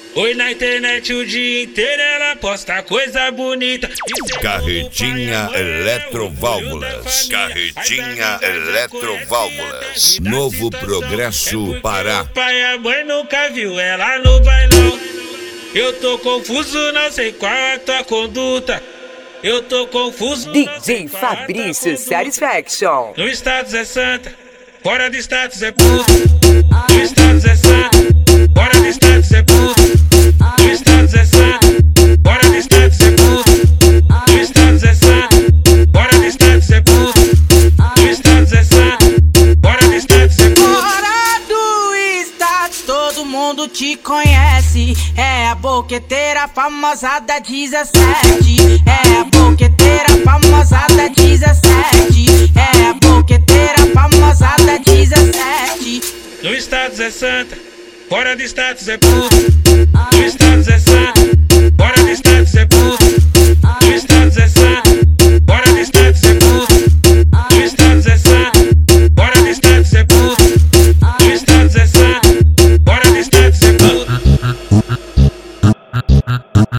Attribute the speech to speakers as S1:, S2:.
S1: Oi, na internet o dia inteiro ela posta coisa bonita.
S2: Carretinha Eletroválvulas. Carretinha Eletroválvulas. Novo Progresso Pará.
S1: O pai e a mãe nunca viu ela no bailão. Eu tô confuso, não sei qual a tua conduta. Eu tô confuso.
S3: DJ Fabrício Satisfaction.
S1: No status é santa, fora de status é puta. No status é santa, fora de status é puta. No status é santa, fora de status é puta. No status é santa, fora de status é puta. No status é santa, fora de status é puta.
S4: Fora do status, todo mundo te conhece. É a boqueteira famosa da 17. É a boqueteira famosa da 17. É a boqueteira famosa da 17.
S1: No status é santa, fora de status é puta. No status é santa,